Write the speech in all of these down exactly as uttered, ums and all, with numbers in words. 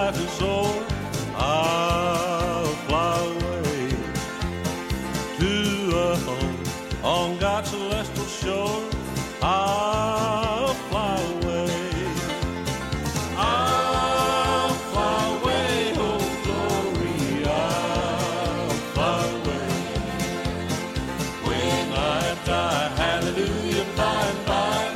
life is o'er, I'll fly away to a home on God's celestial shore. I'll fly away. I'll fly away, oh glory, I'll fly away. When I die, hallelujah, by and by,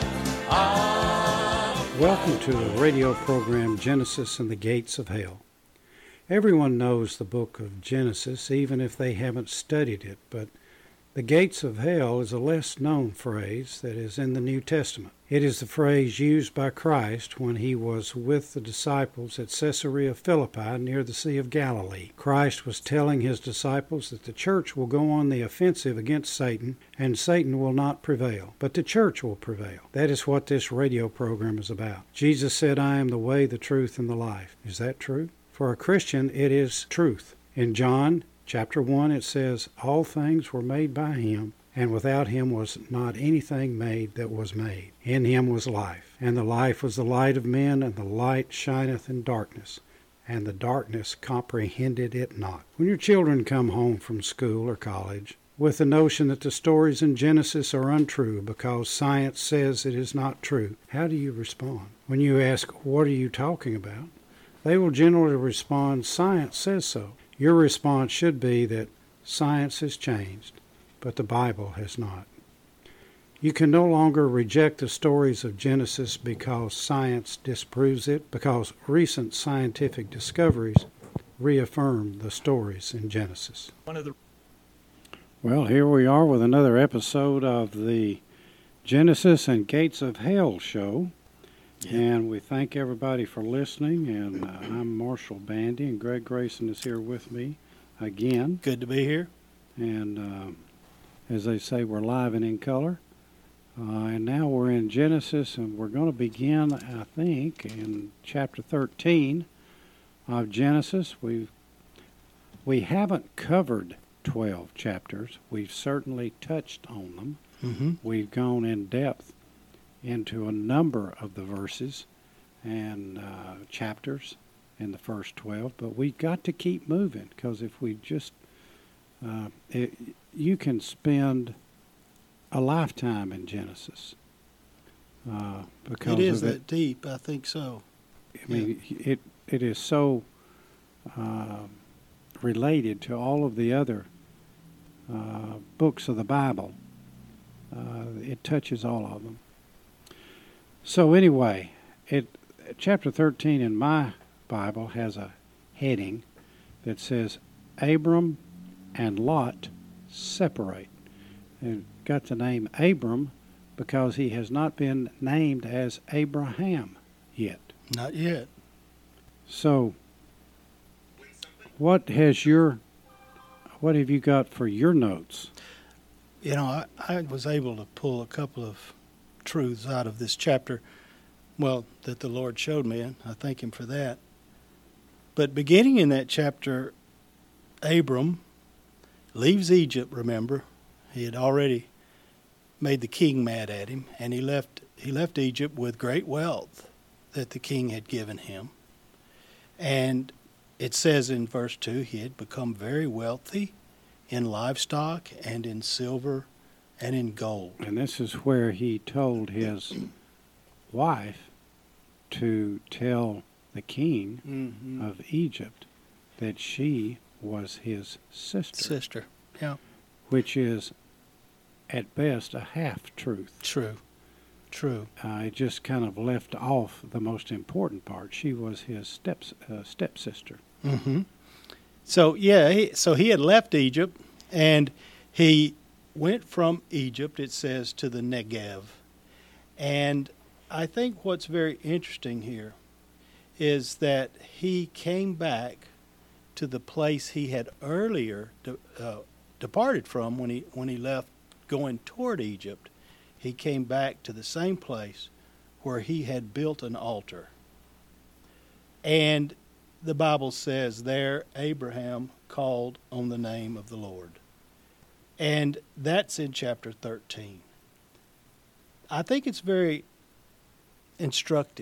I'll... Welcome to the radio program Genesis and the Gates of Hell. Everyone knows the book of Genesis, even if they haven't studied it, but the gates of hell is a less known phrase that is in the New Testament. It is the phrase used by Christ when he was with the disciples at Caesarea Philippi near the Sea of Galilee. Christ was telling his disciples that the church will go on the offensive against Satan, and Satan will not prevail, but the church will prevail. That is what this radio program is about. Jesus said, "I am the way, the truth, and the life." Is that true? For a Christian, it is truth. In John chapter one, it says, "All things were made by him, and without him was not anything made that was made. In him was life, and the life was the light of men, and the light shineth in darkness, and the darkness comprehended it not." When your children come home from school or college with the notion that the stories in Genesis are untrue because science says it is not true, how do you respond? When you ask, "What are you talking about?" they will generally respond, "Science says so." Your response should be that science has changed, but the Bible has not. You can no longer reject the stories of Genesis because science disproves it, because recent scientific discoveries reaffirm the stories in Genesis. One of the Well, here we are with another episode of the Genesis and Gates of Hell show. Yeah. And we thank everybody for listening, and uh, I'm Marshall Bandy, and Greg Grayson is here with me again. Good to be here. And uh, as they say, we're live and in color. Uh, and now we're in Genesis, and we're going to begin, I think, in chapter thirteen of Genesis. We've, we haven't covered twelve chapters. We've certainly touched on them. Mm-hmm. We've gone in depth into a number of the verses and uh, chapters in the first twelve, but we've got to keep moving, because if we just, uh, it, you can spend a lifetime in Genesis. Uh, because it is of that it. deep, I think so. I mean, yeah. it it is so uh, related to all of the other uh, books of the Bible. Uh, it touches all of them. So anyway, it chapter thirteen in my Bible has a heading that says, "Abram and Lot separate." And got the name Abram because he has not been named as Abraham yet. Not yet. So what has your what have you got for your notes? You know, I, I was able to pull a couple of truths out of this chapter, well, that the Lord showed me, and I thank him for that. But beginning in that chapter, Abram leaves Egypt, remember. He had already made the king mad at him, and he left he left Egypt with great wealth that the king had given him. And it says in verse two, he had become very wealthy in livestock and in silver and in gold. And this is where he told his wife to tell the king mm-hmm. of Egypt that she was his sister. Sister, yeah. Which is, at best, a half-truth. True, true. Uh, it just kind of left off the most important part. She was his step, uh, stepsister. Mm-hmm. So, yeah, he, so he had left Egypt, and he went from Egypt, it says, to the Negev. And I think what's very interesting here is that he came back to the place he had earlier de- uh, departed from when he when he left going toward Egypt. He came back to the same place where he had built an altar. And the Bible says there Abraham called on the name of the Lord. And that's in chapter thirteen. I think it's very instructive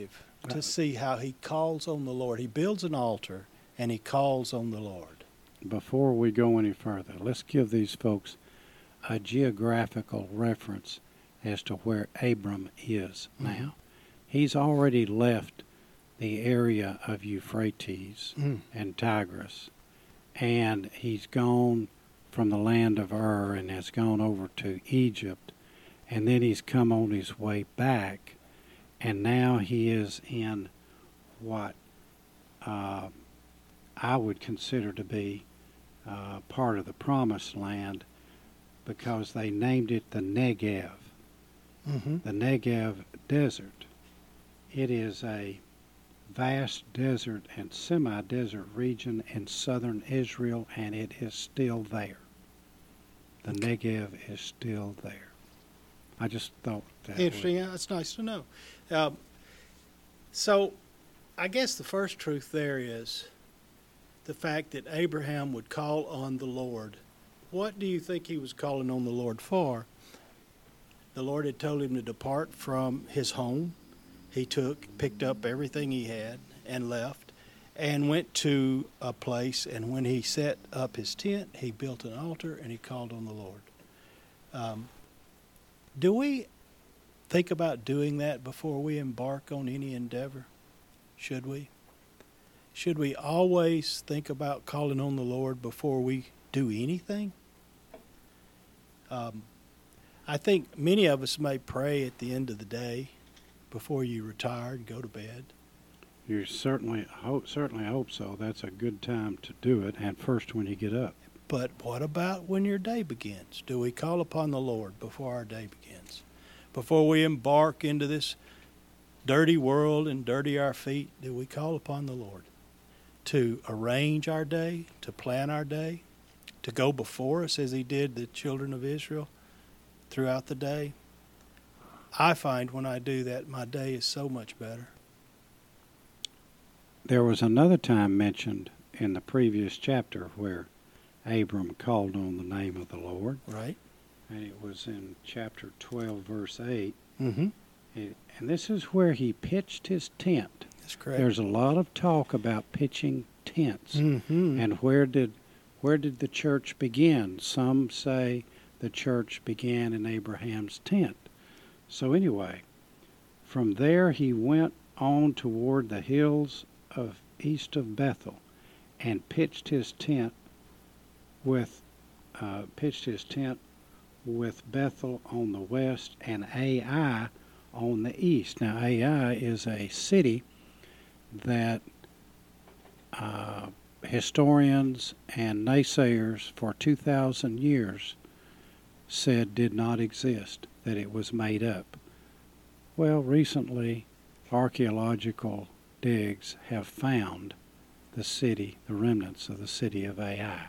to see how he calls on the Lord. He builds an altar and he calls on the Lord. Before we go any further, let's give these folks a geographical reference as to where Abram is Mhm. now. He's already left the area of Euphrates Mm. and Tigris, and he's gone from the land of Ur and has gone over to Egypt, and then he's come on his way back, and now he is in what uh, I would consider to be uh, part of the Promised Land, because they named it the Negev, Mm-hmm. the Negev Desert. It is a vast desert and semi-desert region in southern Israel, and it is still there. The Negev is still there. I just thought that Interesting. Yeah, that's nice to know. Um, so, I guess the first truth there is the fact that Abraham would call on the Lord. What do you think he was calling on the Lord for? The Lord had told him to depart from his home. He took, picked up everything he had and left and went to a place. And when he set up his tent, he built an altar and he called on the Lord. Um, do we think about doing that before we embark on any endeavor? Should we? Should we always think about calling on the Lord before we do anything? Um, I think many of us may pray at the end of the day before you retire and go to bed. You certainly hope, certainly hope so. That's a good time to do it, and first when you get up. But what about when your day begins? Do we call upon the Lord before our day begins? Before we embark into this dirty world and dirty our feet, do we call upon the Lord to arrange our day, to plan our day, to go before us as he did the children of Israel throughout the day? I find when I do that, my day is so much better. There was another time mentioned in the previous chapter where Abram called on the name of the Lord, Right? and it was in chapter twelve, verse eight. Mm-hmm. It, and this is where he pitched his tent. That's correct. There's a lot of talk about pitching tents. Mm-hmm. And where did where did the church begin? Some say the church began in Abraham's tent. So anyway, from there he went on toward the hills of east of Bethel and pitched his tent with uh, pitched his tent with Bethel on the west and Ai on the east. Now Ai is a city that uh, historians and naysayers for two thousand years said did not exist, that it was made up. Well, recently archaeological digs have found the city, the remnants of the city of Ai.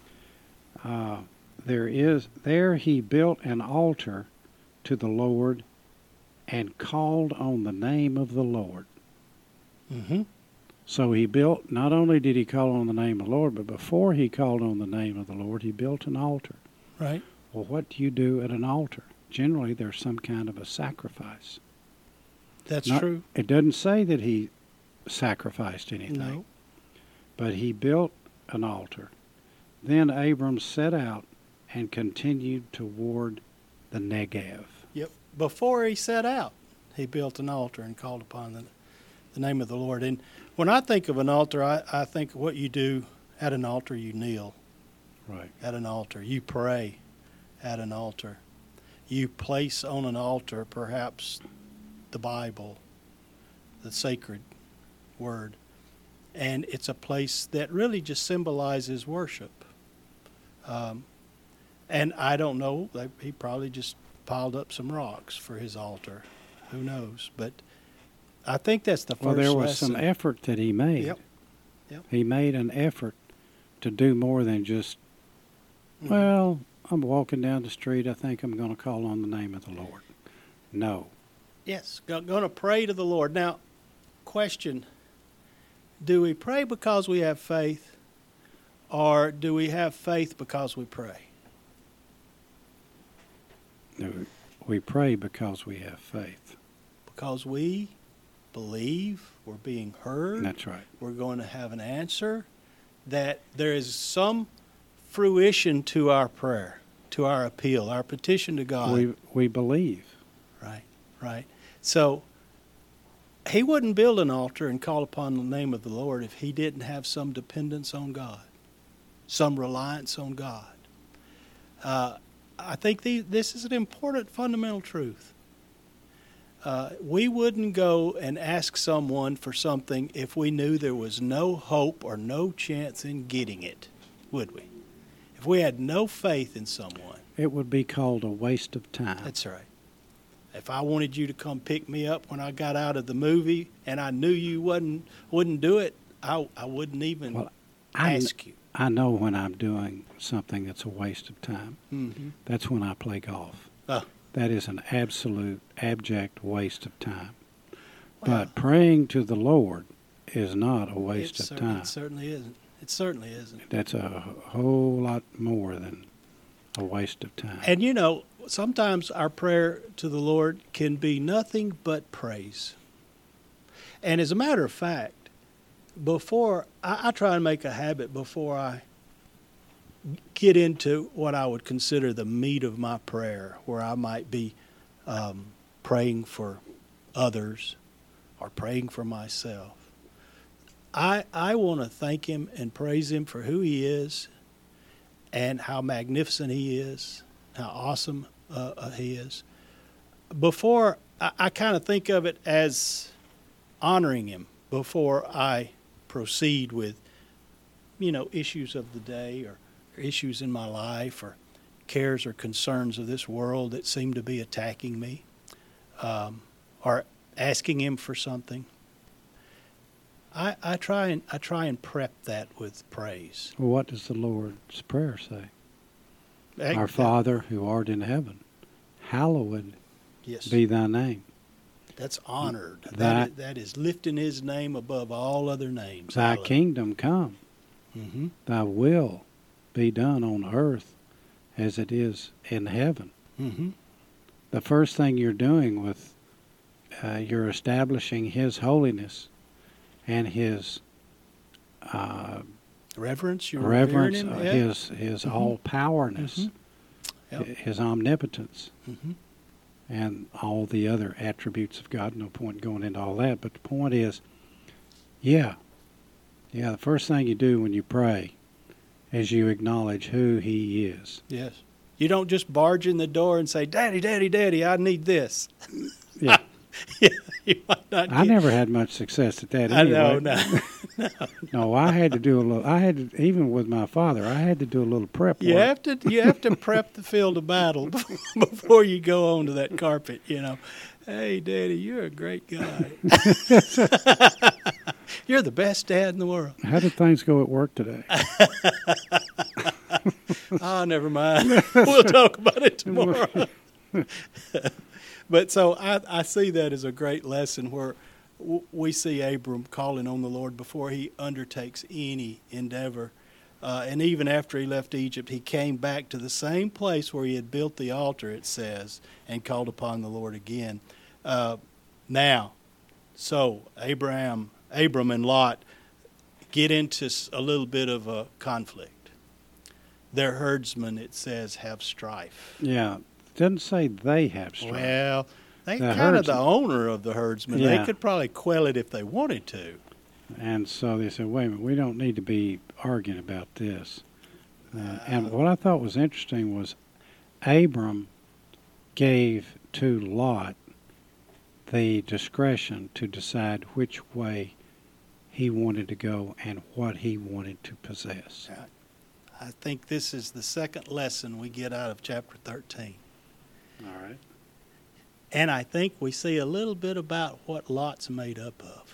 Uh, there is there he built an altar to the Lord and called on the name of the Lord. Mm-hmm. So he built, not only did he call on the name of the Lord, but before he called on the name of the Lord, he built an altar. Right. Well, what do you do at an altar? Generally, there's some kind of a sacrifice. That's Not- true. It doesn't say that he sacrificed anything, No. but he built an altar. Then Abram set out and continued toward the Negev. Yep. Before he set out, he built an altar and called upon the, the name of the Lord. And when I think of an altar, I, I think of what you do at an altar. You kneel Right. at an altar. You pray at an altar. You place on an altar perhaps the Bible, the sacred word. And it's a place that really just symbolizes worship. Um, and I don't know, they, he probably just piled up some rocks for his altar. Who knows? But I think that's the first Well, there was lesson. some effort that he made. Yep. Yep. He made an effort to do more than just, Mhm. well, I'm walking down the street, I think I'm going to call on the name of the Lord. No. Yes, going to pray to the Lord. Now, question, do we pray because we have faith, or do we have faith because we pray? No, we pray because we have faith. Because we believe we're being heard. That's right. We're going to have an answer, that there is some fruition to our prayer, to our appeal, our petition to God. We we believe. Right, right. So he wouldn't build an altar and call upon the name of the Lord if he didn't have some dependence on God, some reliance on God. Uh, I think the, this is an important fundamental truth. Uh, we wouldn't go and ask someone for something if we knew there was no hope or no chance in getting it, would we? If we had no faith in someone. It would be called a waste of time. That's right. If I wanted you to come pick me up when I got out of the movie and I knew you wouldn't wouldn't do it, I, I wouldn't even well, I ask kn- you. I know when I'm doing something that's a waste of time. Mm-hmm. That's when I play golf. Oh. That is an absolute, abject waste of time. Well, but praying to the Lord is not a waste it of certainly, time. It certainly isn't. It certainly isn't. That's a whole lot more than a waste of time. And you know, sometimes our prayer to the Lord can be nothing but praise. And as a matter of fact, before I, I try and make a habit before I get into what I would consider the meat of my prayer, where I might be um, praying for others or praying for myself. I I want to thank him and praise him for who he is and how magnificent he is, how awesome uh, uh, he is. Before, I, I kind of think of it as honoring him before I proceed with, you know, issues of the day or issues in my life or cares or concerns of this world that seem to be attacking me, um, or asking him for something. I, I try and I try and prep that with praise. Well, what does the Lord's Prayer say? Hey, Our Father who art in heaven, hallowed yes, be thy name. that's honored. Thy- that, is, that is lifting his name above all other names. Thy Hallelujah. kingdom come, Mm-hmm. thy will be done on earth as it is in heaven. Mm-hmm. The first thing you're doing with, uh, you're establishing his holiness and his uh, Reverence, you're reverence, revering uh, him. Yeah. his his Mhm. all-powerness, Mhm. Yep. hi- his omnipotence, Mm-hmm. and all the other attributes of God. No point going into all that, but the point is, yeah, yeah, the first thing you do when you pray is you acknowledge who he is. Yes. You don't just barge in the door and say, "Daddy, Daddy, Daddy, I need this." Yeah. Yeah, you might not. I get- never had much success at that I anyway. know, no. No, I had to do a little. I had to, even with my father, I had to do a little prep You work. have to you have to prep the field of battle before you go onto that carpet. You know, hey, Daddy, you're a great guy. You're the best dad in the world. How did things go at work today? Oh, never mind. We'll talk about it tomorrow. But so I, I see that as a great lesson where w- we see Abram calling on the Lord before he undertakes any endeavor. Uh, and even after he left Egypt, he came back to the same place where he had built the altar, it says, and called upon the Lord again. Uh, now, so Abraham, Abram and Lot get into s- a little bit of a conflict. Their herdsmen, it says, have strife. Yeah, it doesn't say they have strife. Well, they The kind of the herdsman. owner of the herdsmen. Yeah. They could probably quell it if they wanted to. And so they said, wait a minute, we don't need to be arguing about this. Uh, and what I thought was interesting was Abram gave to Lot the discretion to decide which way he wanted to go and what he wanted to possess. I think this is the second lesson we get out of chapter thirteen. All right. And I think we see a little bit about what Lot's made up of.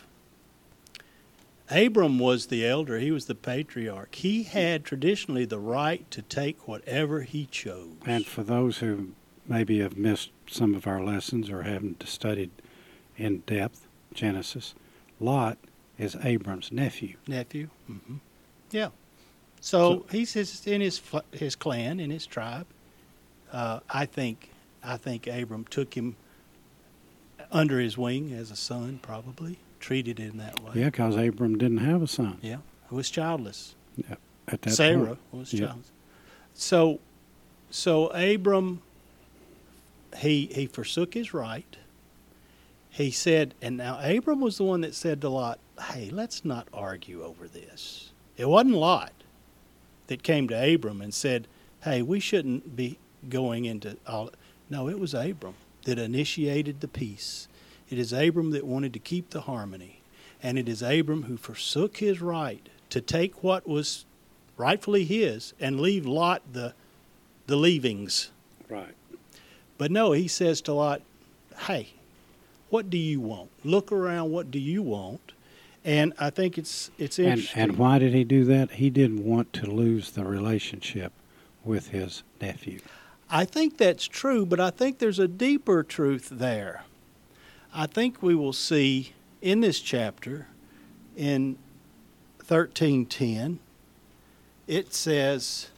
Abram was the elder. He was the patriarch. He had traditionally the right to take whatever he chose. And for those who maybe have missed some of our lessons or haven't studied in depth Genesis, Lot is Abram's nephew. Nephew. Mm-hmm. Yeah. So, so he's his, in his his clan, in his tribe. Uh, I think I think Abram took him under his wing as a son, probably treated in that way. Yeah, because Abram didn't have a son. Yeah, he was childless. Yeah, at that Sarah point. was Yeah. childless. So, so Abram, he he forsook his right. He said, and now Abram was the one that said to Lot, "Hey, let's not argue over this." It wasn't Lot that came to Abram and said, "Hey, we shouldn't be going into all." No, it was Abram that initiated the peace. It is Abram that wanted to keep the harmony. And it is Abram who forsook his right to take what was rightfully his and leave Lot the, the leavings. Right. But no, he says to Lot, "Hey, what do you want? Look around, what do you want?" And I think it's it's And, interesting. and why did he do that? He didn't want to lose the relationship with his nephew. I think that's true, but I think there's a deeper truth there. I think we will see in this chapter, in thirteen ten, it says,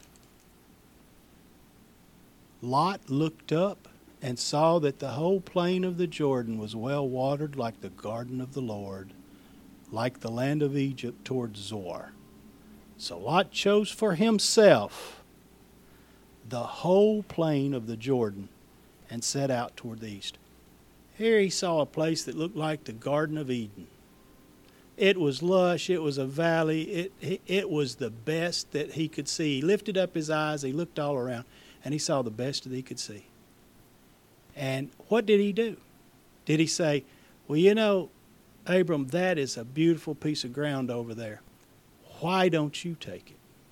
Lot looked up and saw that the whole plain of the Jordan was well watered like the garden of the Lord, like the land of Egypt toward Zoar. So Lot chose for himself the whole plain of the Jordan and set out toward the east. Here he saw a place that looked like the Garden of Eden. It was lush, it was a valley, it, it, it was the best that he could see. He lifted up his eyes, he looked all around, and he saw the best that he could see. And what did he do? Did he say, "Well, you know, Abram, that is a beautiful piece of ground over there. Why don't you take it?"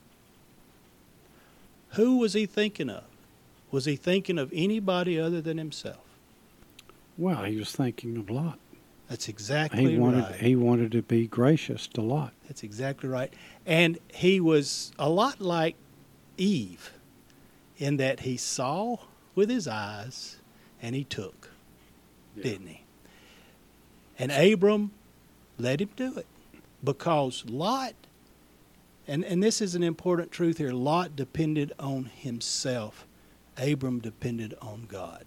Who was he thinking of? Was he thinking of anybody other than himself? Well, he was thinking of Lot. That's exactly He wanted right. he wanted to be gracious to Lot. That's exactly right. And he was a lot like Eve in that he saw with his eyes and he took, Yeah. didn't he? And Abram let him do it because Lot, and, and this is an important truth here, Lot depended on himself. Abram depended on God.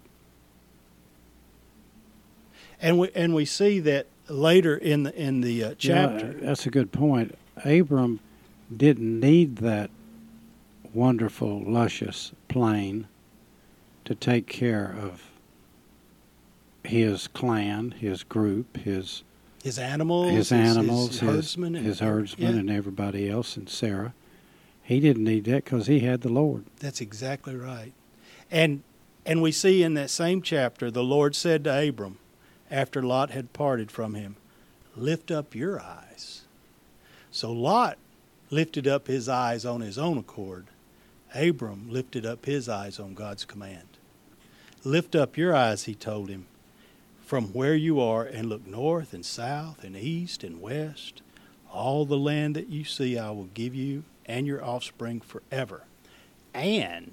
And we and we see that later in the in the uh, chapter. Yeah, that's a good point. Abram didn't need that wonderful, luscious plain to take care of his clan, his group, his His animals, his his, animals, his, his herdsmen, and, his herdsmen, yeah, and everybody else, and Sarah. He didn't need that because he had the Lord. that's exactly right. And and we see in that same chapter, the Lord said to Abram, after Lot had parted from him, "Lift up your eyes." So Lot lifted up his eyes on his own accord. Abram lifted up his eyes on God's command. "Lift up your eyes," he told him, "from where you are and look north and south and east and west. All the land that you see I will give you and your offspring forever. And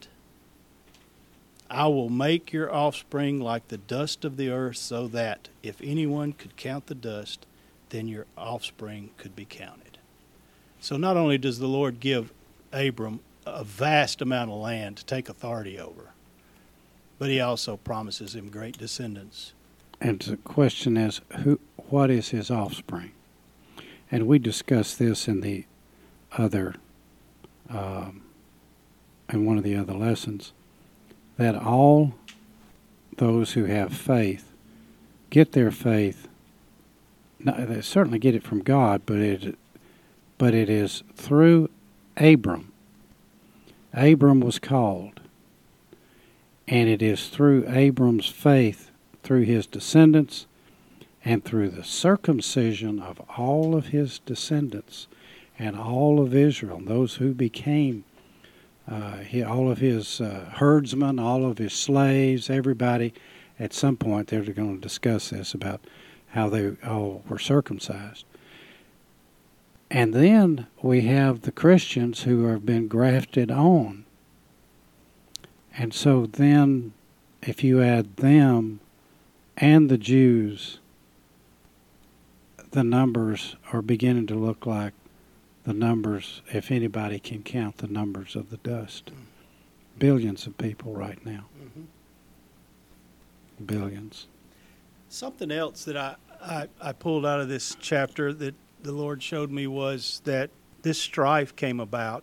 I will make your offspring like the dust of the earth, so that if anyone could count the dust, then your offspring could be counted." So not only does the Lord give Abram a vast amount of land to take authority over, but he also promises him great descendants. And the question is, who? What is his offspring? And we discussed this in the other, um, in one of the other lessons, that all those who have faith get their faith. No, they certainly get it from God, but it, but it is through Abram. Abram was called, and it is through Abram's faith, through his descendants, and through the circumcision of all of his descendants and all of Israel, those who became uh, he, all of his uh, herdsmen, all of his slaves, everybody. At some point, they're going to discuss this about how they all were circumcised. And then we have the Christians who have been grafted on. And so then, if you add them and the Jews, the numbers are beginning to look like the numbers, if anybody can count the numbers of the dust. Billions of people right now. Mm-hmm. Billions. Something else that I, I, I pulled out of this chapter that the Lord showed me was that this strife came about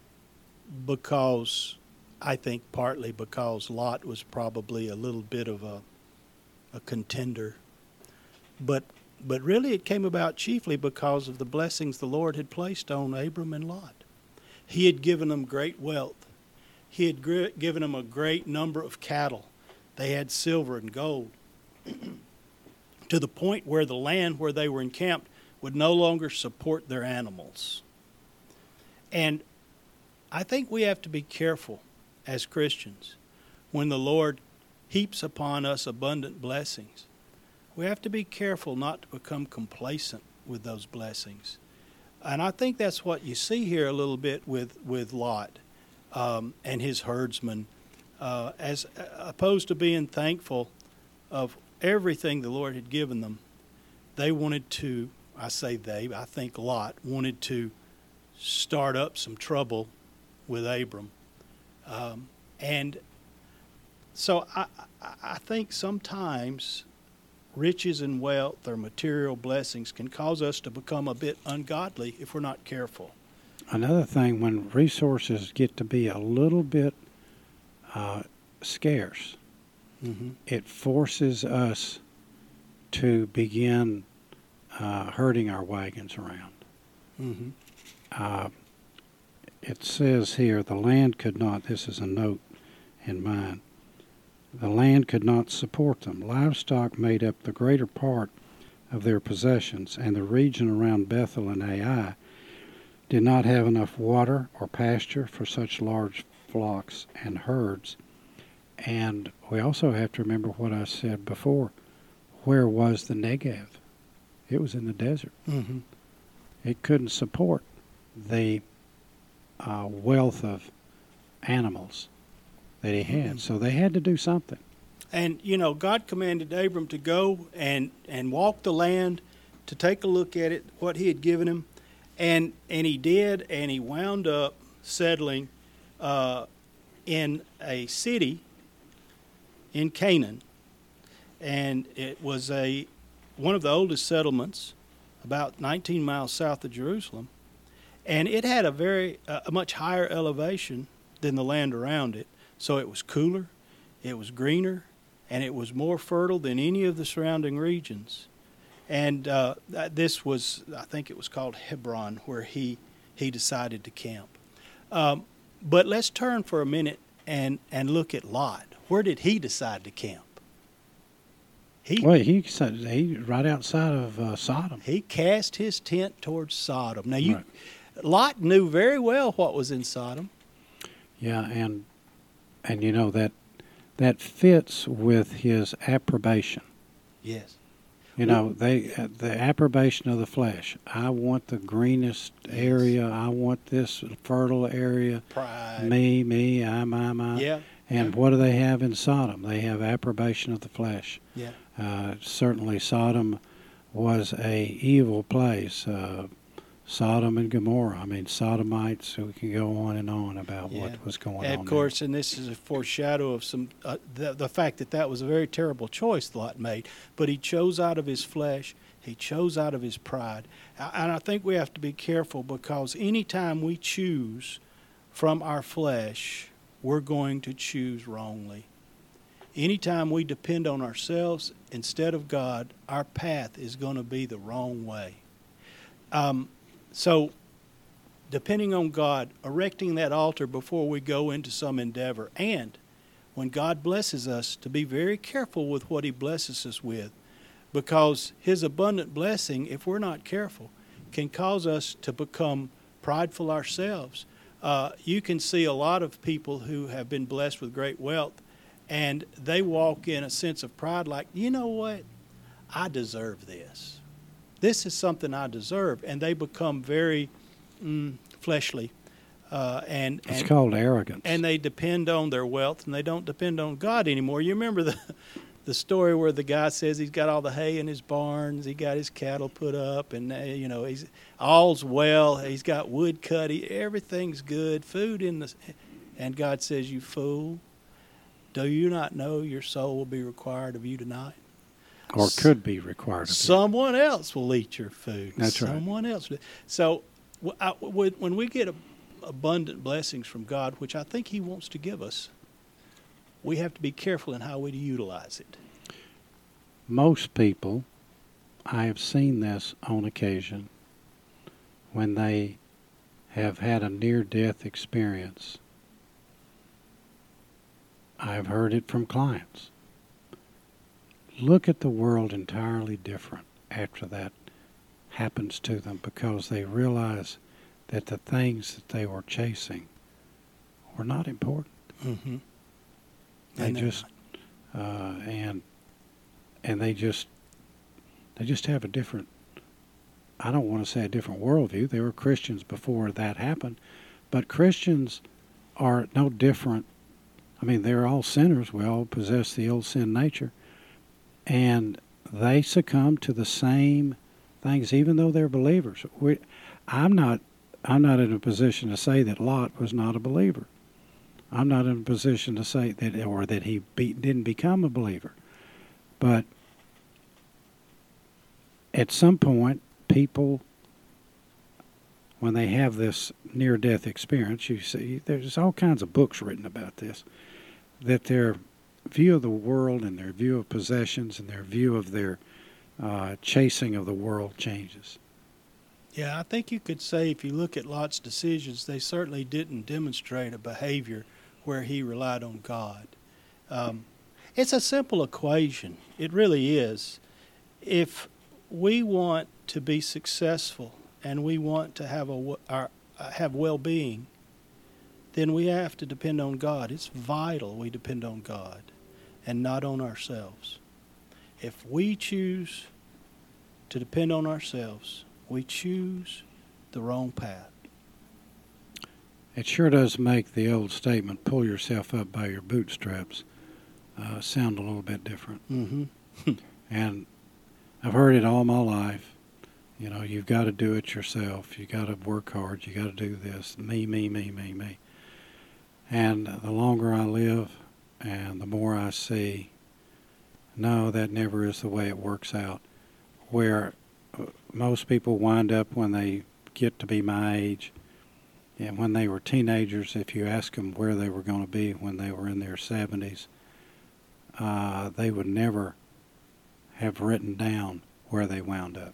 because, I think partly because Lot was probably a little bit of a, a contender. But but really it came about chiefly because of the blessings the Lord had placed on Abram and Lot. He had given them great wealth. He had gr- given them a great number of cattle. They had silver and gold. To the point where the land where they were encamped would no longer support their animals. And I think we have to be careful as Christians when the Lord heaps upon us abundant blessings. We have to be careful not to become complacent with those blessings. And I think that's what you see here a little bit with, with Lot um, and his herdsmen, uh, as opposed to being thankful of everything the Lord had given them. They wanted to, I say they, I think Lot wanted to start up some trouble with Abram. Um, and so I, I think sometimes riches and wealth or material blessings can cause us to become a bit ungodly if we're not careful. Another thing, when resources get to be a little bit uh, scarce, mm-hmm. it forces us to begin uh, herding our wagons around. Mm-hmm. Uh, it says here, the land could not, this is a note in mine, the land could not support them. Livestock made up the greater part of their possessions, and the region around Bethel and Ai did not have enough water or pasture for such large flocks and herds. And we also have to remember what I said before. Where was the Negev? It was in the desert. Mm-hmm. It couldn't support the uh, wealth of animals that he had. Mm-hmm. So they had to do something. And, you know, God commanded Abram to go and, and walk the land, to take a look at it, what he had given him. And and he did, and he wound up settling uh, in a city in Canaan. And it was a one of the oldest settlements, about nineteen miles south of Jerusalem. And it had a very uh, a much higher elevation than the land around it. So it was cooler, it was greener, and it was more fertile than any of the surrounding regions. And uh, this was, I think it was called Hebron, where he, he decided to camp. Um, but let's turn for a minute and, and look at Lot. Where did he decide to camp? He, well, he said he right outside of uh, Sodom. He cast his tent towards Sodom. Now, you, right. Lot knew very well what was in Sodom. Yeah, and and you know that that fits with his approbation. Yes. You know, they uh, the approbation of the flesh. I want the greenest area. I want this fertile area. Pride. Me, me, I, my, my. Yeah. And yeah. what do they have in Sodom? They have approbation of the flesh. Yeah. Uh, certainly, Sodom was a evil place. Uh, Sodom and Gomorrah. I mean, Sodomites. So we can go on and on about yeah. what was going and on. Of course, there. and this is a foreshadow of some uh, the, the fact that that was a very terrible choice Lot made. But he chose out of his flesh. He chose out of his pride. And I think we have to be careful, because anytime we choose from our flesh, we're going to choose wrongly. Anytime we depend on ourselves instead of God, our path is going to be the wrong way. Um, So, depending on God, erecting that altar before we go into some endeavor, and when God blesses us, to be very careful with what he blesses us with, because his abundant blessing, if we're not careful, can cause us to become prideful ourselves. Uh, you can see a lot of people who have been blessed with great wealth, and they walk in a sense of pride like, you know what, I deserve this. This is something I deserve, and they become very mm, fleshly. Uh, and, it's and, called arrogance. And they depend on their wealth, and they don't depend on God anymore. You remember the the story where the guy says he's got all the hay in his barns, he got his cattle put up, and uh, you know he's all's well. He's got wood cut, he, everything's good, food in the, and God says, "You fool, do you not know your soul will be required of you tonight?" Or could be required of you. Someone else will eat your food. That's right. Someone else. So w- I- w- when we get a, abundant blessings from God, which I think He wants to give us, we have to be careful in how we utilize it. Most people, I have seen this on occasion, when they have had a near-death experience. I've heard it from clients. Look at the world entirely different after that happens to them, because they realize that the things that they were chasing were not important. Mm-hmm. They And they're just uh, and and they just they just have a different. I don't want to say a different worldview. They were Christians before that happened, but Christians are no different. I mean, they're all sinners. We all possess the old sin nature. And they succumb to the same things, even though they're believers. We, I'm not I'm not in a position to say that Lot was not a believer. I'm not in a position to say that, or that he be, didn't become a believer. But at some point, people, when they have this near-death experience, you see, there's all kinds of books written about this, that their view of the world and their view of possessions and their view of their uh, chasing of the world changes. Yeah, I think you could say if you look at Lot's decisions, they certainly didn't demonstrate a behavior where he relied on God. Um, it's a simple equation. It really is. If we want to be successful and we want to have a our, have well-being, then we have to depend on God. It's vital we depend on God and not on ourselves. If we choose to depend on ourselves, we choose the wrong path. It sure does make the old statement, pull yourself up by your bootstraps, uh, sound a little bit different. Mm-hmm. And I've heard it all my life. You know, you've got to do it yourself. You've got to work hard. You've got to do this. Me, me, me, me, me. And the longer I live and the more I see, no, that never is the way it works out. Where most people wind up when they get to be my age, and when they were teenagers, if you ask them where they were going to be when they were in their seventies, uh, they would never have written down where they wound up.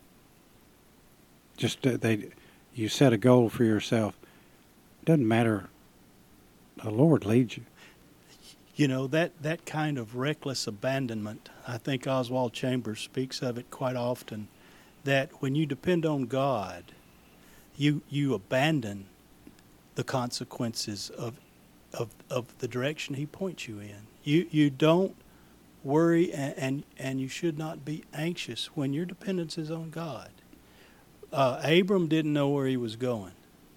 Just uh, they, you set a goal for yourself. Doesn't matter. The Lord leads you. You know, that, that kind of reckless abandonment, I think Oswald Chambers speaks of it quite often, that when you depend on God, you you abandon the consequences of of of the direction He points you in. You you don't worry, and and, and you should not be anxious when your dependence is on God. Uh, Abram didn't know where he was going.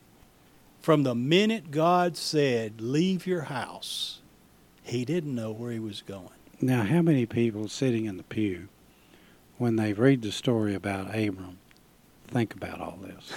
From the minute God said, "Leave your house," he didn't know where he was going. Now, how many people sitting in the pew, when they read the story about Abram, think about all this?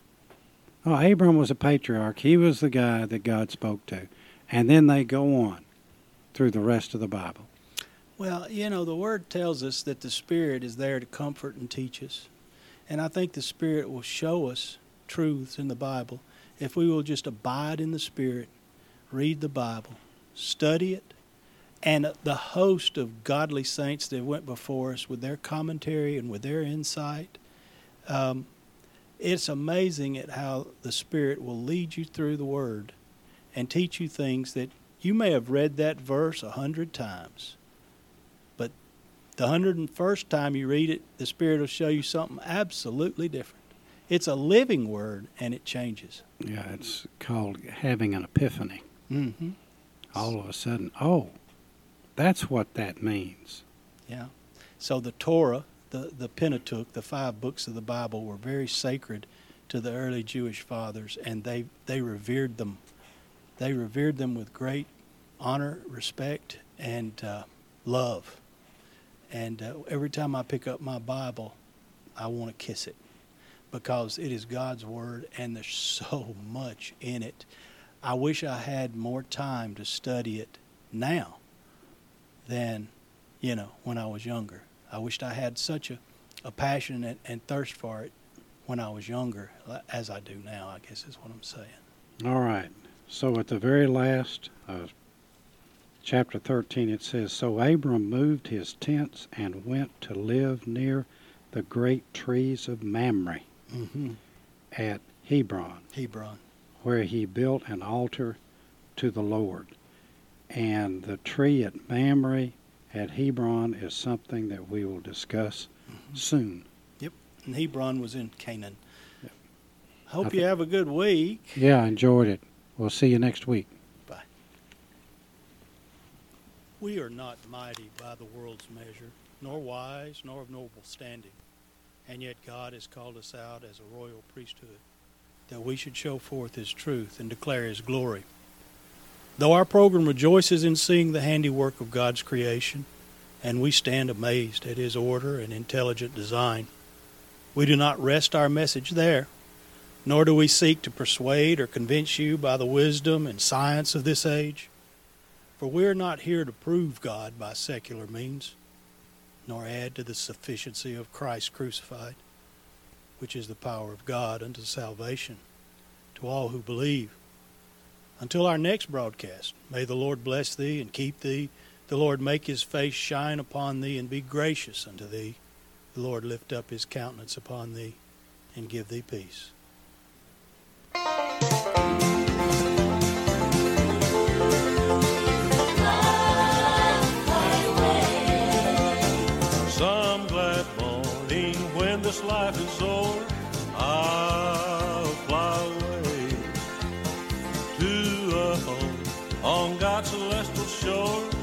Oh, Abram was a patriarch. He was the guy that God spoke to. And then they go on through the rest of the Bible. Well, you know, the Word tells us that the Spirit is there to comfort and teach us. And I think the Spirit will show us truths in the Bible if we will just abide in the Spirit, read the Bible, study it, and the host of godly saints that went before us with their commentary and with their insight. Um, it's amazing at how the Spirit will lead you through the Word and teach you things that you may have read that verse a hundred times. But the hundred and first time you read it, the Spirit will show you something absolutely different. It's a living Word, and it changes. Yeah, it's called having an epiphany. Mm-hmm. All of a sudden, oh, that's what that means. Yeah. So the Torah, the, the Pentateuch, the five books of the Bible, were very sacred to the early Jewish fathers, and they, they revered them. They revered them with great honor, respect, and uh, love. And uh, every time I pick up my Bible, I want to kiss it because it is God's Word, and there's so much in it. I wish I had more time to study it now than, you know, when I was younger. I wished I had such a, a passion and, and thirst for it when I was younger, as I do now, I guess is what I'm saying. All right. So at the very last, uh, chapter thirteen, it says, So Abram moved his tents and went to live near the great trees of Mamre Mm-hmm. at Hebron, Hebron. where he built an altar to the Lord. And the tree at Mamre at Hebron is something that we will discuss Mm-hmm. soon. Yep. And Hebron was in Canaan. Yep. Hope I you thi- have a good week. Yeah, I enjoyed it. We'll see you next week. Bye. We are not mighty by the world's measure, nor wise, nor of noble standing. And yet God has called us out as a royal priesthood, that we should show forth His truth and declare His glory. Though our program rejoices in seeing the handiwork of God's creation, and we stand amazed at His order and intelligent design, we do not rest our message there, nor do we seek to persuade or convince you by the wisdom and science of this age. For we are not here to prove God by secular means, nor add to the sufficiency of Christ crucified, which is the power of God unto salvation to all who believe. Until our next broadcast, may the Lord bless thee and keep thee. The Lord make His face shine upon thee and be gracious unto thee. The Lord lift up His countenance upon thee and give thee peace. Some glad morning when this life is o'er, I'll fly away to a home on God's celestial shore.